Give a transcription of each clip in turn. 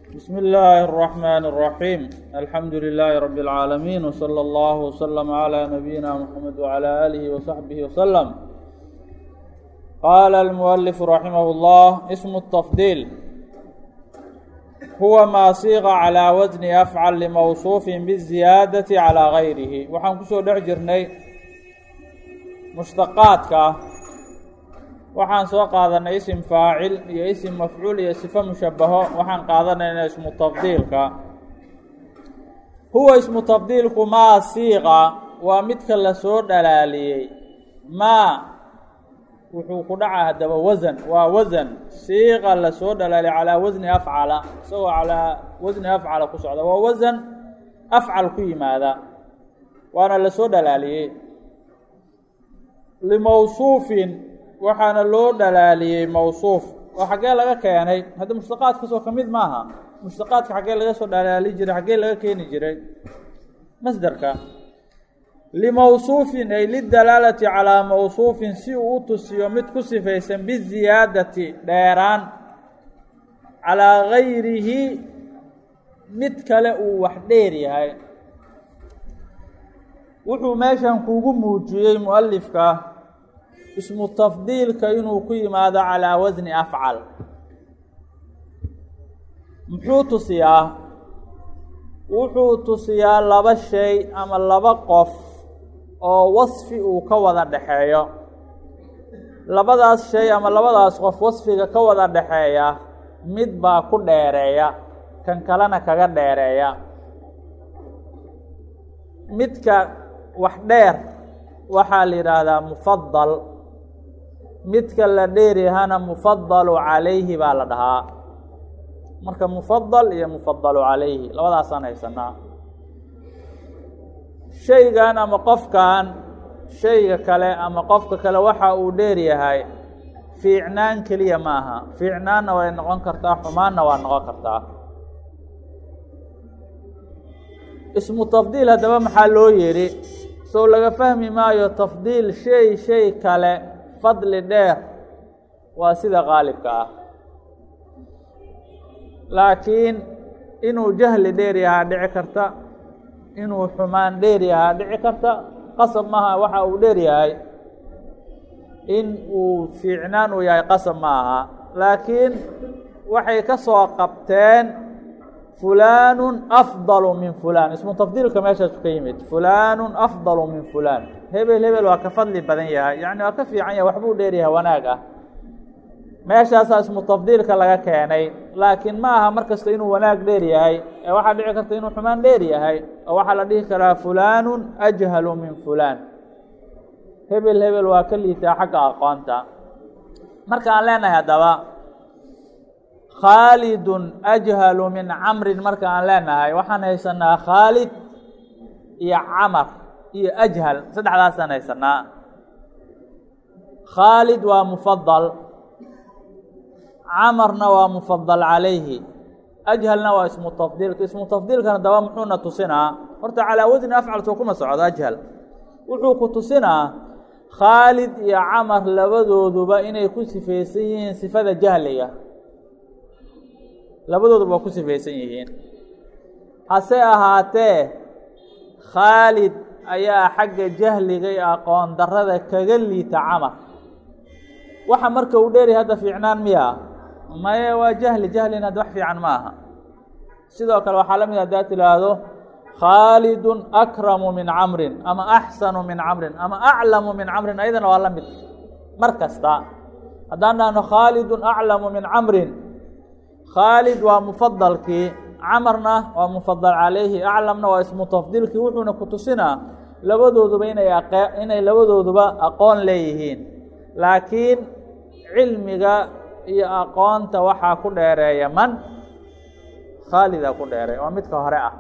بسم الله الرحمن الرحيم الحمد لله رب العالمين وصلى الله وسلم على نبينا محمد وعلى آله وصحبه وسلم. قال المؤلف رحمه الله: اسم التفضيل هو ما صيغ على وزن أفعل لموصوف بالزيادة على غيره. waxaan kusoo dhex jirnay mushtaqaadka. waxaan soo qaadanay isim faacil iyo isim mafcuul iyo sifo mushabaho. waxaan qaadanaynaa ismu tafdiilka. huwa ismu tafdiilku maa siiqa waa midka la soo dhalaaliyey. maa wuxuu ku dhacaa haddaba wasan, waa wasan siiqa la soo dhalaaliyay calaa wasni afcala, isagoo calaa wasni afcala ku socda. waa wasan afcal ku yimaada, waana la soo dhalaaliyey. limawsuufin waxaana loo dhalaaliyey mawsuuf. oo xaggee laga keenay? hadda mushtaqaadkaasoo ka mid maaha. mushtaqaadka xaggee laga soo dhalaali jiray, xaggee laga keeni jiray? masderka. limawsuufin ay lidalaalati calaa mawsuufin, si uu u tusiyo mid ku sifaysan biziyaadati dheeraan calaa gayrihi mid kale uu wax dheer yahay. wuxuu meeshan kuugu muujiyey mualifka ismu tafdiilka inuu ku yimaado calaa wasni afcal. muxuu tusiyaa? wuxuu tusiyaa laba shay ama laba qof oo wasfi uu ka wada dhexeeyo. labadaas shay ama labadaas qof wasfiga ka wada dhexeeya mid baa ku dheereeya, kan kalena kaga dheereeya. midka wax dheer waxaa la yidhaahdaa mufadal, midka la dheeryahana mufadalu calayhi baa la dhahaa. marka mufadal iyo mufadalu calayhi labadaasaan haysanaa. shaygan ama qofkan shayga kale ama qofka kale waxa uu dheer yahay fiicnaan keliya ma aha. fiicnaanna way noqon kartaa, xumaanna waa noqon kartaa. ismu tafdiil haddaba maxaa loo yidhi? sow laga fahmi maayo tafdiil shay kale fadli dheer waa sida qaalibka ah. laakiin inuu jahli dheer yahaa dhici karta, inuu xumaan dheer yahaa dhici karta. qasab maaha waxa uu dheer yahay in uu fiicnaan uu yahay, qasab ma aha. laakiin waxay ka soo qabteen fulaanun afdalu min fulaan. ismu tafdiilka meeshaasu ka yimid. fulaanun afdalu min fulaan. hebel waa ka fadli badan yahay, yacni waa ka fiican yahay, waxbuu dheer yahay wanaag ah. meeshaasaa ismu tafdiilka laga keenay. laakiin ma aha mar kasta inuu wanaag dheer yahay, ee waxaa dhici karta inuu xumaan dheer yahay. oo waxaa la dhihi karaa fulaanun ajhalu min fulaan. hebel waa ka liitaa xagga aqoonta. marka aan leenahay haddaba khaalidun ajhalu min camrin, marka aan leenahay waxaan haysanaa khaalid iyo camar iyo ajhal, saddexdaasaan haysanaa. khaalid waa mufadal, camarna waa mufadal calayhi, ajhalna waa ismu tafdiilka. ismu tafdiilkana daba muxuuna tusinaa? horta calaa wasni afcal soo kuma socdo ajhal. wuxuu ku tusinaa khaalid iyo camar labadooduba inay ku sifaysan yihiin sifada jahliga. labadooduba waa ku sifaysan yihiin. hase ahaatee khaalid ayaa xagga jahliga iyo aqoon darrada kaga liita camar. waxa marka uu dheeryahay hadda fiicnaan miya? maye waa jahli. jahlina hadda wax fiican ma aha. sidoo kale waxaa la mid haddaad tidhaahdo khaalidun akramu min camrin ama axsanu min camrin ama aclamu min camrin, ayadana waa la mid. mar kasta haddaan dhahno khaalidun aclamu min camrin, khaalid waa mufadalkii, camarna waa mufadal calayhi, aclamna waa ismu tafdiilkii. wuxuuna ku tusinaa labadooduba inay labadooduba aqoon leeyihiin. laakiin cilmiga iyo aqoonta waxaa ku dheereeya man? khaalidaa ku dheereeya, waa midka hore ah.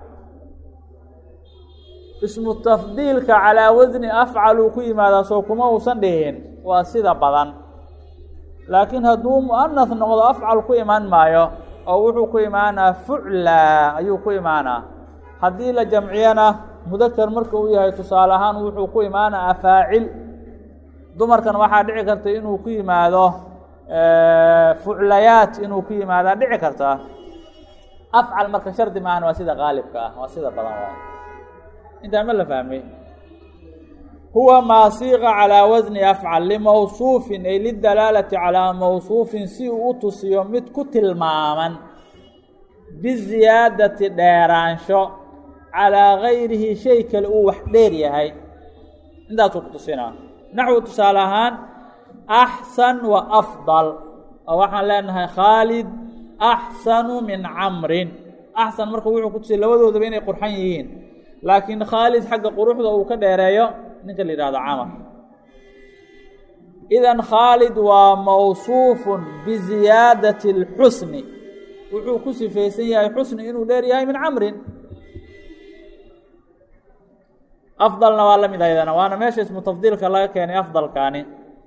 ismu tafdiilka calaa wasni afcal uu ku yimaadaa soo kuma uusan dhihin waa sida badan. laakiin hadduu mu'anas noqdo afcal ku imaan maayo, oo wuxuu ku imaanaa fucla ayuu ku imaanaa. haddii la jamciyana mudakar marka uu yahay tusaale ahaan wuxuu ku imaanaa afaacil. dumarkan waxaa dhici karta inuu ku yimaado fuclayaat, inuu ku yimaadaa dhici karta. afcal marka shardi maahan waa sida qaalibka ah waa sida badan waay intaan ma la fahmay huwa maa siiqa calaa wasni afcal limawsuufin ay lidalaalati calaa mawsuufin si uu u tusiyo mid ku tilmaaman biziyaadati dheeraansho calaa gayrihi shay kale uu wax dheer yahay intaasuu ku tusinaa naxwu tusaale ahaan axsan wa afdal oo waxaan leenahay khaalid axsanu min camrin axsan marka wuxuu ku tusiyay labadoodaba inay qurxan yihiin laakiin khaalid xagga quruxda uu ka dheereeyo ninka la yihahdo camar idan khaalid waa mawsuufun biziyaadati اlxusni wuxuu ku sifaysan yahay xusni inuu dheer yahay min camrin afdalna waa la mid aydana waana meesha ismu tafdiilka laga keenay afdalkaani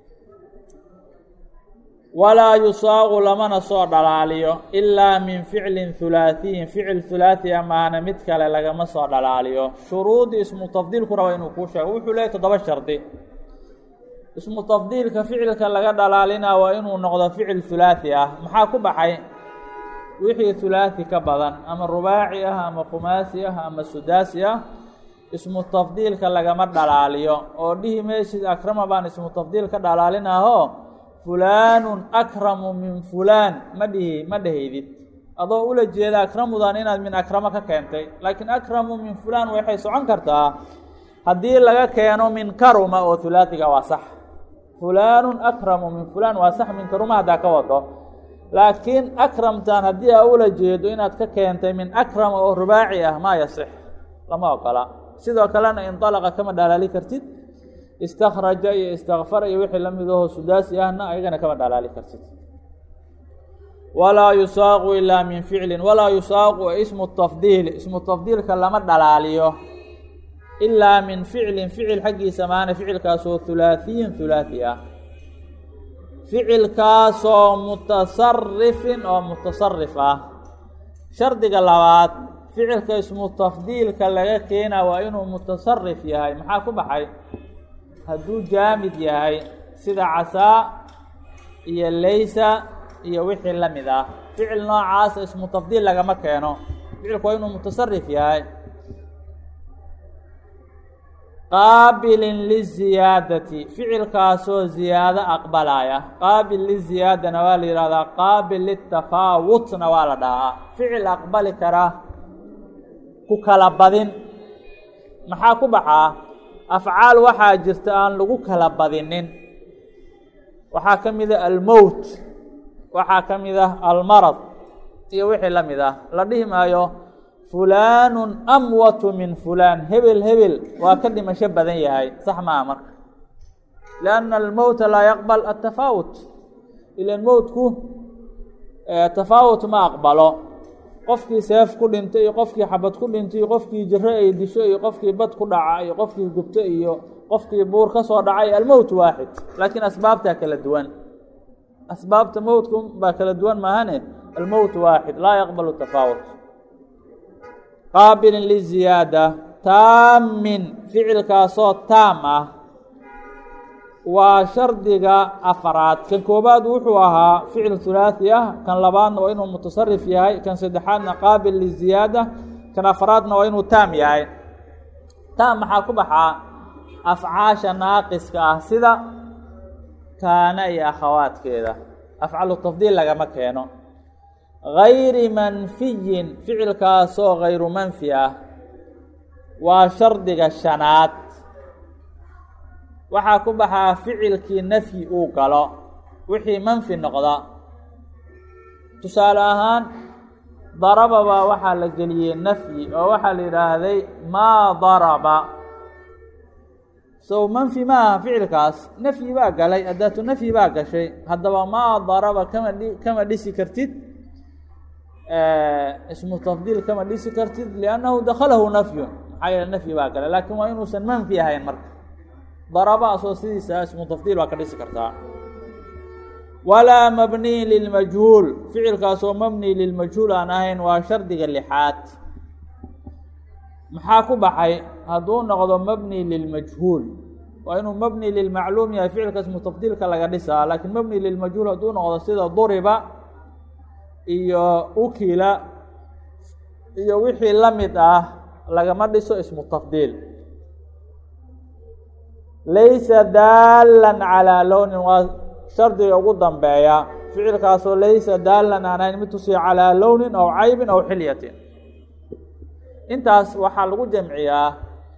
walaa yusaaqu lamana soo dhalaaliyo ilaa min ficlin hulaaثiyin ficil hulaaثia maana mid kale lagama soo dhalaaliyo shuruudii ismu tafdiilku raba inuu kuu sheego wuxuu leeyahy 7 shardi ismu tafdiilka ficilka laga dhalaalinaa waa inuu noqdo ficil hulaaثi ah maxaa ku baxay wixii hulaaثi ka badan ama rubaaci ah ama khumaasi ah ama sudaasi ah ismu tafdiilka lagama dhalaaliyo oo dhihi maysid akrama baan ismu tafdiil ka dhalaalinaho fulaanu akramu min fulaan ma dhahaydid adoo ula jeeda akramudan inaad min akramo ka keentay laakiin akramu min fulaan waxay socon kartaa haddii laga keeno min karuma oo hulaasiga waa sax fulaanu akramu min fulaan waa sax min karuma haddaa ka wado laakiin akramtan haddii aa ula jeedo inaad ka keentay min akrama oo rubaaci ah maa yasix lama ogola sidoo kalena indalaqa kama dhalaali kartid istakraja iyo istakfara iyo wixii la midaho sudaasi ahna ayagana kama dhalaali kartid walaa yusaaqu ilaa min ficlin walaa yusaaqu ismu tafdiili ismu tafdiilka lama dhalaaliyo ilaa min ficlin ficil xaggiisa maana ficilkaasoo hulaaثiyin hulaaثi ah ficilkaasoo mutasarifin oo mutasarif ah shardiga labaad ficilka ismu tafdiilka laga keena waa inuu mutasarif yahay maxaa ku baxay hadduu jaamid yahay sida casaa iyo laysa iyo wixii la mid ah ficil noocaasa ismu tafdiil lagama keeno ficilku waa inuu mutasarif yahay qaabilin liziyaadati ficilkaasoo ziyaado aqbalaya qaabil liziyaadana waa la yihahdaa qaabil litafaawutna waa la dhahaa ficil aqbali kara ku kala badin maxaa ku baxaa afcaal waxaa jirta aan lagu kala badinin waxaa ka mid a almowt waxaa ka mid ah almarad iyo wixii la mid ah la dhihi maayo fulaanu amwatu min fulaan hebel hebel waa ka dhimasho badan yahay sax maa marka lianna almowta laa yaqbal atafaawut ilan mowtku tafaawut ma aqbalo qofkii seef ku dhintay iyo qofkii xabad ku dhintay iyo qofkii jiro ay disho iyo qofkii bad ku dhaca iyo qofkii gubto iyo qofkii buur ka soo dhacay almowt waaxid laakiin asbaabtaa kala duwan asbaabta mowtku baa kala duwan maahane almowt waaxid laa yaqbalu tafaawut qaabilin liziyaada taamin ficilkaasoo taam ah waa shardiga afaraad kan koobaad wuxuu ahaa ficil hulaaثi ah kan labaadna waa inuu mutasarif yahay kan saddexaadna qaabil liziyaada kan afaraadna waa inuu taam yahay taam maxaa ku baxaa afcaasha naaqiska ah sida kaana iyo akhawaadkeeda afcalu tafdiil lagama keeno gayri manfiyin ficilkaasoo gayru manfi ah waa shardiga shanaad waxaa ku baxaa ficilkii nafyi uu galo wixii manfi noqda tusaale ahaan daraba baa waxaa la geliyey nafyi oo waxaa la yidhaahday maa daraba sow manfi ma aha ficilkaas nafyi baa galay adaatu nafyi baa gashay haddaba maa daraba kama dhisi kartid ismu tafdiil kama dhisi kartid liannahu dakhalahu nafyun maxaa yeele nafyi baa galay laakiin waa inuusan manfi ahayn marka daraba asoo sidiisa ismu tafdiil waa ka dhisi kartaa walaa mabniy lilmajhuul ficilkaasoo mabni lilmajhuul aan ahayn waa shardiga lixaad maxaa ku baxay hadduu noqdo mabni lilmajhuul waa inuu mabni lilmacluum yahay ficilka ismu tafdiilka laga dhisaa laakiin mabni lilmajhuul hadduu noqdo sida duriba iyo ukila iyo wixii la mid ah lagama dhiso ismu tafdiil. laysa daalan calaa lownin waa shardiga ugu dambeeya, ficilkaasoo laysa daalan aan ahayn mid tusiya calaa lownin aw caybin aw xilyatin. intaas waxaa lagu jamciyaa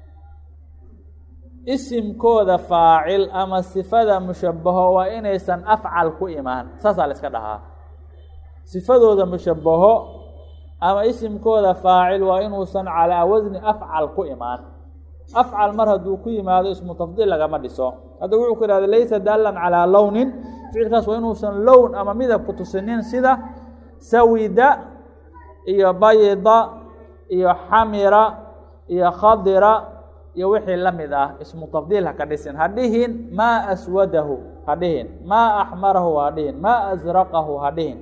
isimkooda faacil ama sifada mushabaho waa inaysan afcal ku imaan, saasaa la iska dhahaa. sifadooda mushabaho ama isimkooda faacil waa inuusan calaa wasni afcal ku imaan. afcal mar hadduu ku yimaado ismu tafdiil lagama dhiso. hadda wuxuu ku ihahda laysa daalan calaa lownin, ficilkaas waa inuusan lown ama midab ku tusinin sida sawida iyo bayda iyo xamira iyo khadira iyo wixii la mid ah. ismu tafdiil ha ka dhisin, ha dhihin maa aswadahu, ha dhihin maa axmarahu, ha dhihin maa asraqahu, ha dhihin.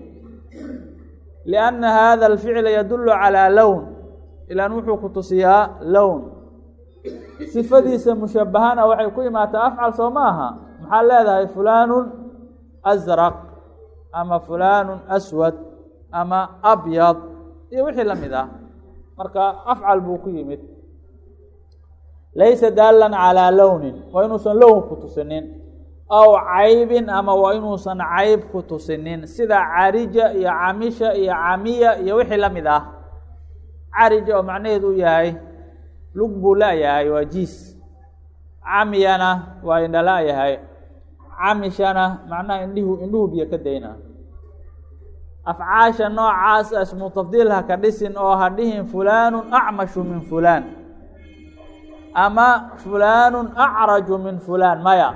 lianna hada alficla yadullu calaa lown, ilaan wuxuu ku tusiyaa lown. sifadiisa mushabahana waxay ku imaataa afcal soo maaha. maxaa leedahay fulaanun asraq ama fulaanun aswad ama abyad iyo wixii la mid ah, marka afcal buu ku yimid. laysa daalan calaa lownin waa inuusan lown ku tusinin, aw caybin ama waa inuusan cayb ku tusinin sida carija iyo camisha iyo camiya iyo wixii la mid ah. carija oo macnaheedu u yahay lug buu la-yahay, waa jiis. camiyana waa indha la-yahay. camishana macnaha indhuhu biyo ka dayna. afcaasha noocaas ismu tafdiil ha ka dhisin oo ha dhihin fulaanun acmashu min fulaan ama fulaanun acraju min fulaan, maya.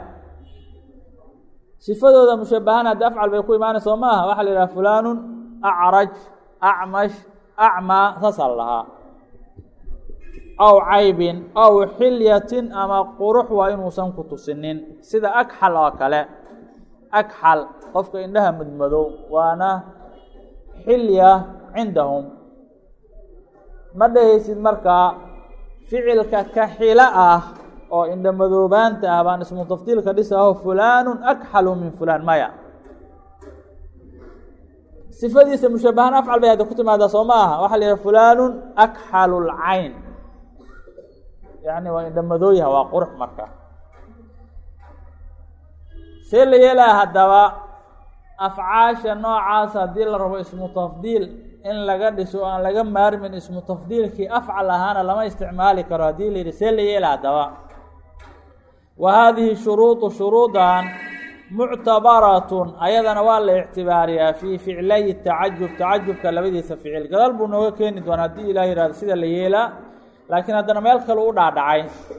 sifadooda mushabahan haddi afcal bay ku imaanaysa soo maaha. waxaa la yidhaha fulaanun acraj, acmash, acmaa, saasaa la dhahaa. aw caybin aw xilyatin ama qurux waa inuusan ku tusinin sida agxal oo kale. agxal qofka indhaha madmadow waana xilya cindahum. ma dhehaysid markaa ficilka ka xilo ah oo indha madoobaanta ah baan ismu tafdiilka dhisaho fulaanun akxalu min fulaan, maya. sifadiisa mushabahan afcal bay hadda ku timaadaa soo ma aha. waxaa la yidhaha fulaanun akxalu lcayn, yani waa indha madooyaha, waa qurux. marka see la yeelaa haddaba afcaasha noocaas haddii la rabo ismu tafdiil in laga dhiso aan laga maarmin ismu tafdiilkii afcal ahaana lama isticmaali karo. haddii la yidhi see la yeela haddaba. wa haadihi shuruudu shuruudan muctabaratun ayadana waa la ictibaariyaa fii ficlay tacajub, tacajubka labadiisa ficil. gadaal buu nooga keeni doonaa haddii ilah yihahdo sida la yeelaa, laakiin haddana meel kale u dhaadhacay.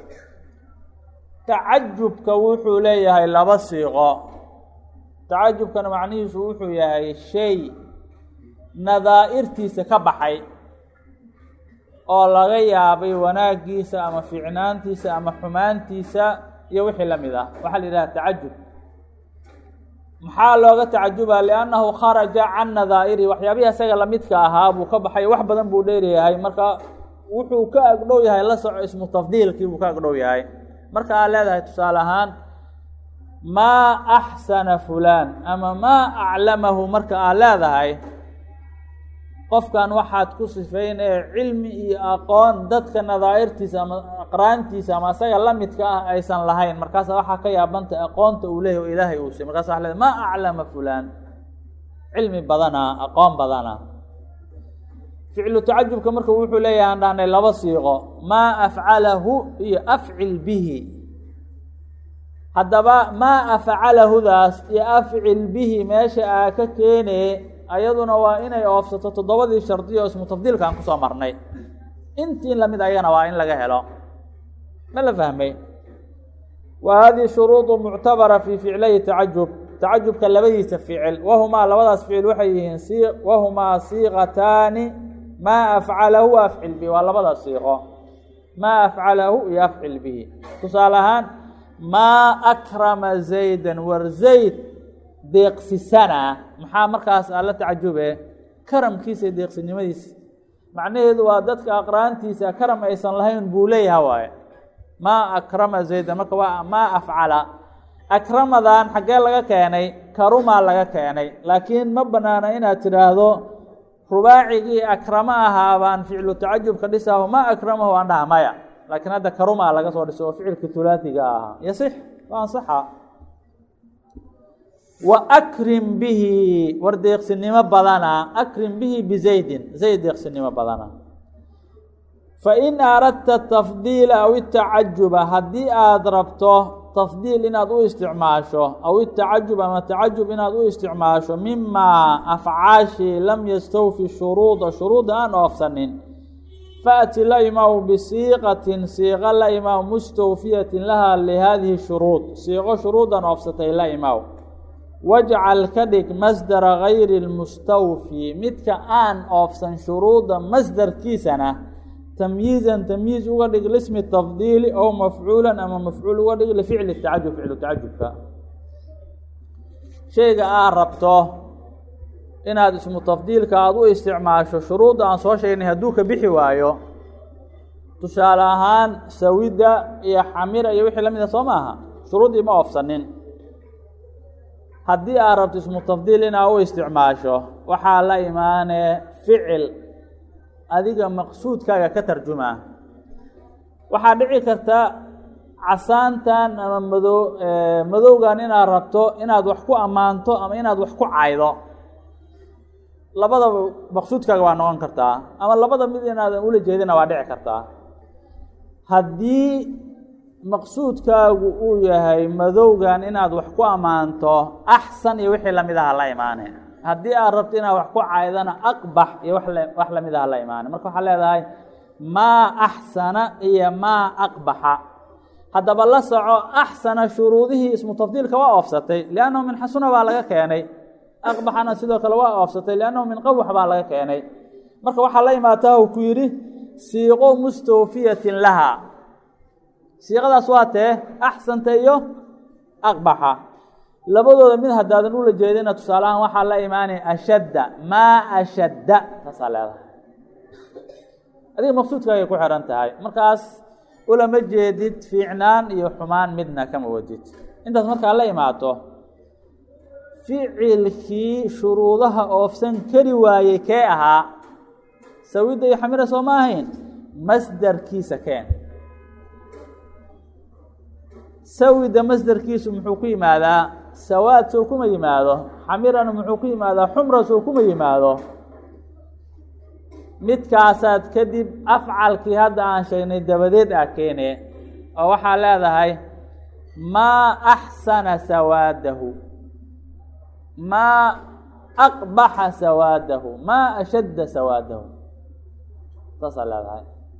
tacajubka wuxuu leeyahay laba siiqo. tacajubkana macnihiisu wuxuu yahay shay nadaa'irtiisa ka baxay oo laga yaabay wanaagiisa ama fiicnaantiisa ama xumaantiisa iyo wixii la mid ah. waxaa la yidhaha tacajub. maxaa looga tacajubaa? liannahu kharaja can nadaa'irihi, waxyaabihii isaga lamidka ahaa buu ka baxay, wax badan buu dheeryahay. marka wuxuu ka agdhow yahay la soco ismu tafdiilkii buu ka agdhow yahay. marka aad leedahay tusaale ahaan maa axsana fulaan ama maa aclamahu, marka aad leedahay qofkan waxaad ku sifayn ee cilmi iyo aqoon dadka nadaa'irtiisa ama aqraantiisa ama isaga la midka ah aysan lahayn. markaasa waxaa ka yaabantay aqoonta uu leeyahy o ilaahay uu siy. markaasa waa leedahay maa aclama fulaan, cilmi badana, aqoon badana. ficlu tacajubka marka wuxuu leeyahay aan dhahnay laba siiqo, maa afcalahu iyo afcil bihi. haddaba maa afcalahudaas iyo afcil bihi meesha aa ka keene ayaduna waa inay oofsato 7dii shardiyo ismu tafdiilka aan kusoo marnay. intii lamid ayana waa in laga helo. ma la fahmay? wa hadihi shuruudu muctabara fii ficlay tacajub, tacajubka labadiisa ficil. wahumaa labadaas ficil waxay yihiin wahumaa siiqataani maa afcalahu wa afcil bihi. waa labadaas siiqo, maa afcalahu iyo afcil bihi. tusaale ahaan maa akrama zaydan, war zayd deeqsisana. maxaa markaas aad la tacajube? karamkiisa iyo deeqsinimadiisa. macnaheedu waa dadka aqraantiisa karam aysan lahayn buu leeyaha waaye. maa akrama zaydan, marka waa maa afcala. akramadan xaggee laga keenay? karumaa laga keenay. laakiin ma banaana inaad tidhaahdo rubaacigii akrama ahaa baan ficlu tacajub ka dhisaho ma akramahu aan dhaha maya laakiin hadda karuma laga soo dhiso oo ficilka hulaathiga ahaa yasix waa ansaxa wa akrim bihi war deeqsinimo badana akrim bihi bizaydin zayd deeqsinimo badana fain aradta tafdiila aw itacajuba haddii aada rabto tafdiil inaad u isticmaasho aw itacajub ama tacajub inaad u isticmaasho mimaa afcaashii lam yastawfi shuruuda shuruuda aan oofsanin faأti la imaw bisiiqatin siiqo la imaw mustawfiyatin laha lihadihi shuruud siiqo shuruudan oofsatay la imaw wajcal ka dhig masdara gayri اlmustawfi midka aan oofsan shuruuda masdarkiisana tamyiizan tamyiiz uga dhig lismi tafdiili ow mafcuulan ama mafcuul uga dhig lificli tacajub ficlu tacajubka shayga aad rabto inaad ismu tafdiilka aada u isticmaasho shuruudda aan soo sheegnay hadduu ka bixi waayo tusaale ahaan sawida iyo xamira iyo wixii lamida soo maaha shuruuddii ma oofsanin haddii aad rabto ismu tafdiil inaad u isticmaasho waxaa la imaanee ficil adiga maqsuudkaaga ka tarjumaa waxaa dhici karta casaantan ama madowgan inaad rabto inaad wax ku ammaanto ama inaad wax ku caydo labadaba maqsuudkaaga waa noqon kartaa ama labada mid inaadan ula jeedina waa dhici kartaa haddii maqsuudkaagu uu yahay madowgan inaad wax ku ammaanto axsan iyo wixii lamid aha la imaane haddii aad rabto inaad wax ku caydana aqbax iyo wax lamid aha la imaane marka waxaa leedahay maa axsana iyo maa aqbaxa haddaba la soco axsana shuruudihii ismu tafdiilka waa oofsatay liannahu min xasuna baa laga keenay aqbaxana sidoo kale waa oofsatay liannahu min qawax baa laga keenay marka waxaa la imaataa uu ku yidhi siiqo mustawfiyatin laha siiqadaas waa tee axsanta iyo aqbaxa labadooda mid haddaadan ula jeedina tusaale ahaan waxaa la imaanaya ashadda maa ashadda taasaa leedahay adiga maqsuudkaagay ku xihan tahay markaas ulama jeedid fiicnaan iyo xumaan midna kama wadid intaas markaa la imaato ficilkii shuruudaha oofsan kari waayey kee ahaa sawida iyo xamira soo ma ahayn masdarkiisa keen sawida masdarkiisu muxuu ku yimaadaa sawaad soo kuma yimaado xamirana muxuu ku yimaadaa xumra soo kuma yimaado midkaasaad kadib afcalkii hadda aan sheegnay dabadeed ah keene oo waxaa leedahay maa axsana sawaadahu maa aqbaxa sawaadahu maa ashadda sawaadahu saasaa leedahay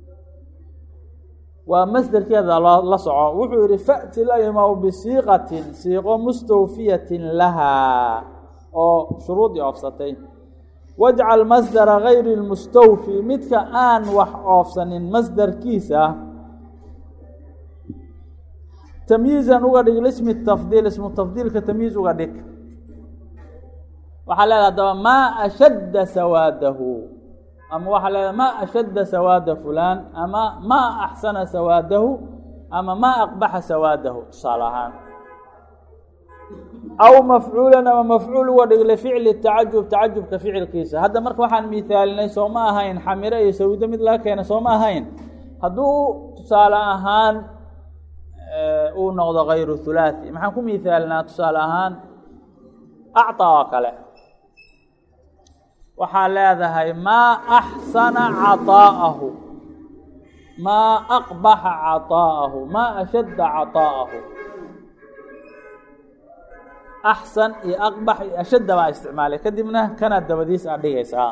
waa masderkeeda la soco wuxuu yihi fa'ti la imaw bisiiqatin siiqo mustawfiyatin lahaa oo shuruudii oofsatay wajcal masdara gayri lmustawfi midka aan wax oofsanin masdarkiisa tamyiizan uga dhig lismi tafdiil ismu tafdiilka tamyiiz uga dhig waxaa leedahay adaba maa ashadda sawaadahu ama waxaa leedahay maa ashadda sawaada fulaan ama maa axsana sawaadahu ama maa aqbaxa sawaadahu tusaale ahaan aw mafcuulan ama mafcuul uga dhig lificli tacajub tacajubka ficilkiisa hadda marka waxaan miithaalinay soo ma ahayn xamire iyo sawido mid laga keena soo ma ahayn hadduu tusaale ahaan uu noqdo gayru hulaathi maxaan ku miithaalinaa tusaale ahaan acطa oo kale waxaa leedahay maa axsana caطaa'ahu maa aqbaxa caطaa'ahu maa ashadda caطaa'ahu axsan iyo aqbax iyo ashadda baa isticmaalay kadibna kana dabadiis aad dhigaysaa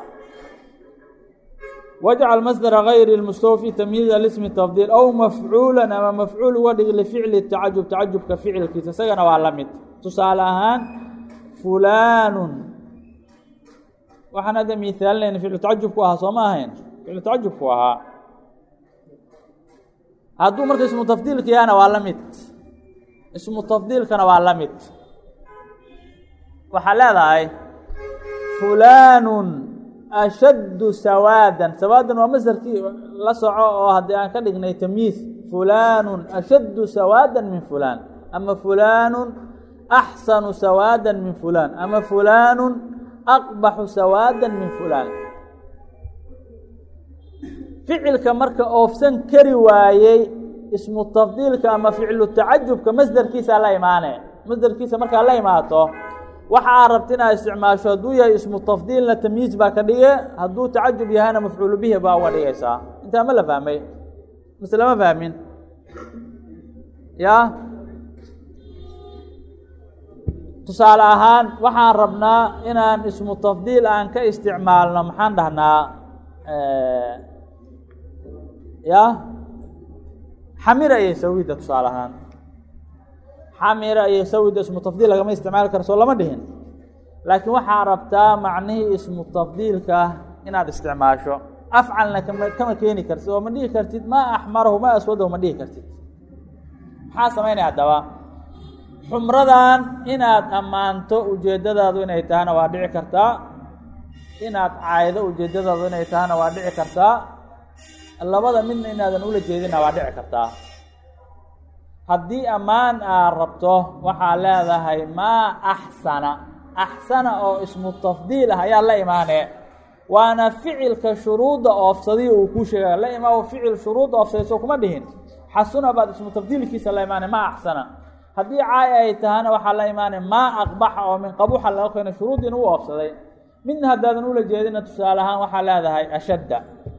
wajcal masdara gayri lmustawfi tamyiiza lismi tafdiil aw mafcuulan ama mafcuul uga dhig lificli tacajub tacajubka ficilkiisa isagana waa la mid tusaale ahaan fulaanun waxaan hadda miithaalinayna ficlu tacajubku ahaa soo ma ahayn ficlu tacajubku ahaa hadduu marka ismu tafdiilka yahana waa la mid ismu tafdiilkana waa la mid waxaa leedahay fulaanun ashaddu sawaadan sawaadan waa masdarkii la soco oo haddii aan ka dhignay tamyiis fulaanun ashaddu sawaadan min fulaan ama fulaanun axsanu sawaadan min fulaan ama fulaanun aqbaxu sawaadan min fulaan ficilka marka oofsan kari waayey ismu tafdiilka ama ficlu tacajubka masderkiisa la imaane masderkiisa markaa la imaato waxaa rabta inaad isticmaasho hadduu yahay ismu tafdiilna tamyiiz baa ka dhige hadduu tacajub yahayna mafcuulu bihi baa uga dhigaysaa intaa ma la fahmay mise lama fahmin ya tusaale ahaan waxaan rabnaa inaan ismu tafdiil aan ka isticmaalno maxaan dhahnaa ya xamira iyo sawida tusaale ahaan xamira iyo sawida ismu tafdiil lagama isticmaali karo soo lama dhihin laakiin waxaa rabtaa macnihii ismu tafdiilka inaad isticmaasho afcalna kama keeni kartid oo ma dhihi kartid maa axmarahu maa aswadahu ma dhihi kartid maxaa samaynaya haddaba xumradan inaad ammaanto ujeeddadaadu inay tahana waa dhici kartaa inaad caaydo ujeeddadaadu inay tahana waa dhici kartaa labada midna inaadan ula jeedina waa dhici kartaa haddii ammaan aad rabto waxaa leedahay maa axsana axsana oo ismu tafdiil ah ayaa la imaane waana ficilka shuruudda oofsadiy uu kuu sheegaya la imaao ficil shuruudda oofsaday soo kuma dhihin xasuna baad ismu tafdiilkiisa la imaane maa axsana haddii caay ay tahana waxaa la imaane maa aqbaxa oo min qabuxa laga keena shuruuddiina u oofsaday midna haddaadan ula jeedina tusaale ahaan waxaa leedahay ashadda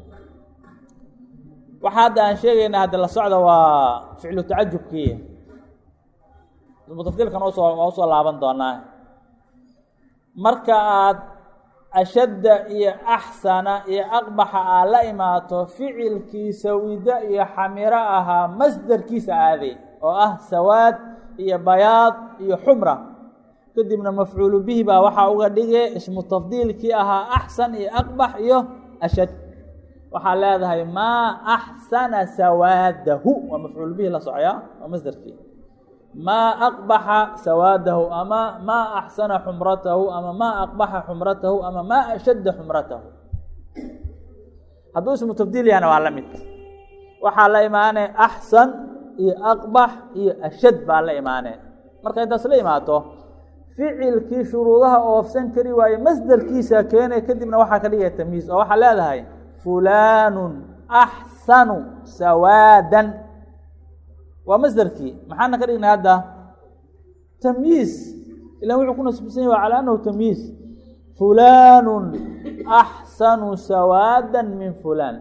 waxaa hadda aan sheegaynaa hadda la socda waa ficlu tacajubkii ismu tafdiilkan waa usoo laaban doonaa marka aad ashadda iyo axsana iyo aqbaxa aad la imaato ficilkii sawida iyo xamiro ahaa masderkiisa aaday oo ah sawaad iyo bayaad iyo xumra kadibna mafcuulu bihi baa waxaa uga dhige ismu tafdiilkii ahaa axsan iyo aqbax iyo ashad waxaa leedahay maa axsana sawaadahu waa mafcuulu bihi la socya waa masderkii maa aqbaxa sawaadahu ama maa axsana xumratahu ama maa aqbaxa xumratahu ama maa ashadda xumratahu hadduu ismu tafdiil yahana waa la mid waxaa la imaane axsan iyo aqbax iyo ashad baa la imaane marka intaas la imaato ficilkii shuruudaha oofsan kari waaye masderkiisa keenay kadibna waxaa ka dhigaya tamyiiz oo waxaa leedahay fulaanun axsanu sawaadan waa masderkii maxaana ka dhignay hadda tamyiiz ilan wuxuu ku nasbisan yahy calaa annahu tamyiiz fulaanun axsanu sawaadan min fulaan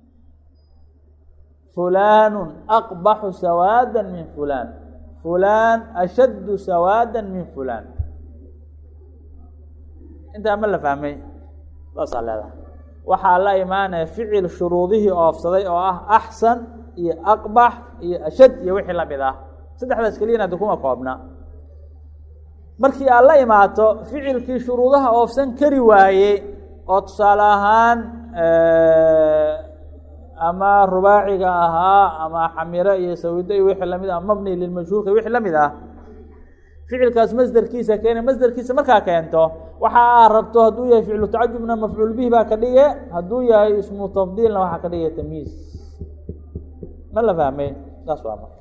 fulaanun aqbaxu sawaadan min fulaan fulaan ashaddu sawaadan min fulaan intaa ma la fahmay saasaa leedahay waxaa la imaanaya ficil shuruudihii oofsaday oo ah axsan iyo aqbax iyo ashad iyo wixii la mid ah saddexdaas keliyana hadda kuma koobna markii aad la imaato ficilkii shuruudaha oofsan kari waayey oo tusaale ahaan ama rubaaciga ahaa ama xamiro iyo sawido iyo wixii lamid ah mabni lilmajhuulka wixii la mid ah ficilkaas masderkiisa keena masderkiisa markaa keento waxa aad rabto hadduu yahay ficlu tacajubna mafcuul bihi baa ka dhige hadduu yahay ismu tafdiilna waxaa ka dhigaya tamyiiz ma la fahmay saas waa marka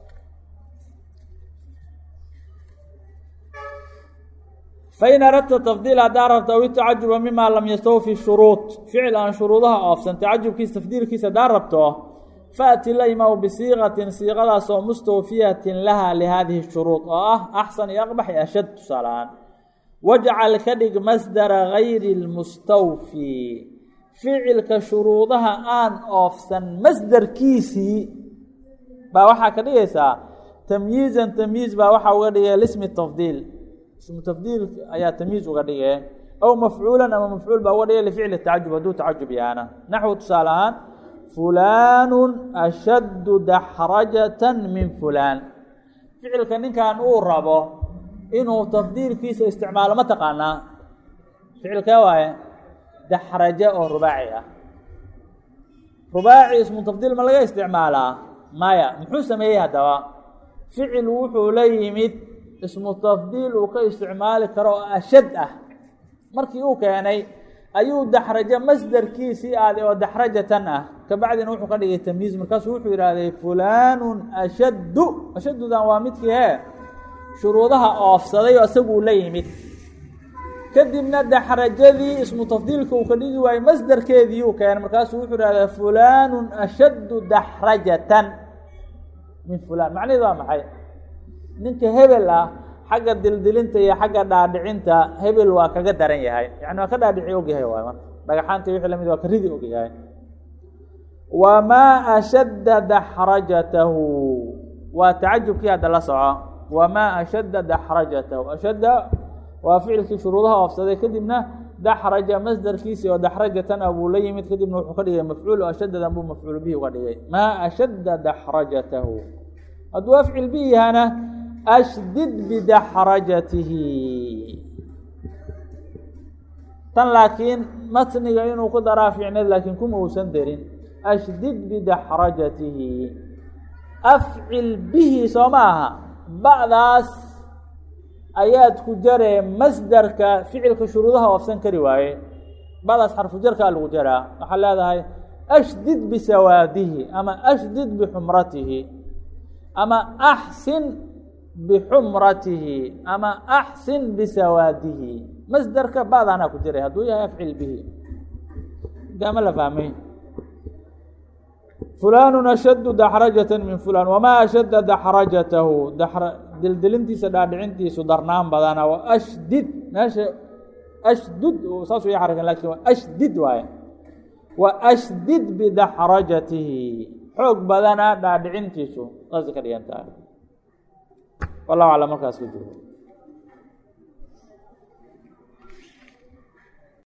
fain aradta tafdiil haddaa rabta aw itacajuba mima lam yastawfi shuruud ficil aan shuruudaha oofsan tacajubkiisa tafdiilkiisa haddaa rabto faأti la imaw bisiiqatin siiqadaasoo mustawfiyatin laha lihadihi shuruud oo ah axsan iyo aqbax iyo ashad tusaalahaan wajcal ka dhig masdara gayri اlmustawfi ficilka shuruudaha aan oofsan masderkiisii baa waxaa ka dhigaysaa tamyiizan tamyiiz baa waxaa uga dhigaya lismi tafdiil ismu tafdiil ayaa tamyiiz uga dhige aw mafcuulan ama mafcuul baa uga dhigay lificli tacajub hadduu tacajub yaana naxwu tusaale ahaan fulaanu ashaddu daxrajatan min fulaan ficilka ninkan uu rabo inuu tafdiilkiisa isticmaalo ma taqaanaa ficilkee waaye daxraja oo rubaaci ah rubaaci ismu tafdiil ma laga isticmaalaa maya muxuu sameeyey haddaba ficil wuxuu la yimid ismu tafdiil uu ka isticmaali karo oo ashad ah markii uu keenay ayuu daxrajo masderkiisii aaday oo daxrajatan ah kabacdina wuxuu ka dhigay tamyiiz markaasuu wuxuu yidhaahday fulaanun ashaddu ashaddudan waa midkii hee shuruudaha oofsaday oo isaguu la yimid kadibna daxrajadii ismu tafdiilka uu ka dhigi waayey masderkeedii uu keenay markaasuu wuxuu ihahdaa fulaanu ashaddu daxrajatan min fulaan. macnaheedu waa maxay? ninka hebel ah xagga dildilinta iyo xagga dhaadhicinta hebel waa kaga daran yahay, yani waa ka dhaadhici ogyahay waay marka dhagaxaanta wixii lamid waa ka ridi ogyahay. wamaa ashadda daxrajatahu waa tacajubkii hadda la soco. wamaa ashadda daxrajatahu, ashadda waa ficilkii shuruudaha oofsaday, kadibna daxraja masdarkiisii oo daxrajatan buu la yimid, kadibna wuxuu ka dhigay mafcuul, ashaddadan buu mafcuul bihi uga dhigay. maa ashadda daxrajatahu. hadduu afcil bihi yahana ashdid bidaxrajatihi. tan laakiin matniga inuu ku daraa fiicneed, laakiin kuma uusan darin. ashdid bidaxrajatihi afcil bihi soo ma aha, ba'daas ayaad ku jaree masdarka ficilka shuruudaha oofsan kari waaye, ba'daas xarfu jarkaa lagu jaraa. waxaa leedahay ashdid bisawaadihi ama ashdid bixumratihi ama axsin bixumratihi ama axsin bisawaadihi. masdarka ba'daanaa ku jiray hadduu yahay afcil bihi. gama la fahmay? fulaanu ashaddu daxrajatan min fulaan. wamaa ashadda daxrajatahu, dildilintiisa dhaadhicintiisu darnaan badana. wa ashdid meesha ashdud saasuu ii xarakan, lakin waa ashdid waaye. wa ashdid bidaxrajatihi xoog badana dhaadhicintiisu saasay ka dhigan tahay. wallahu aclam. markaas ku jiro.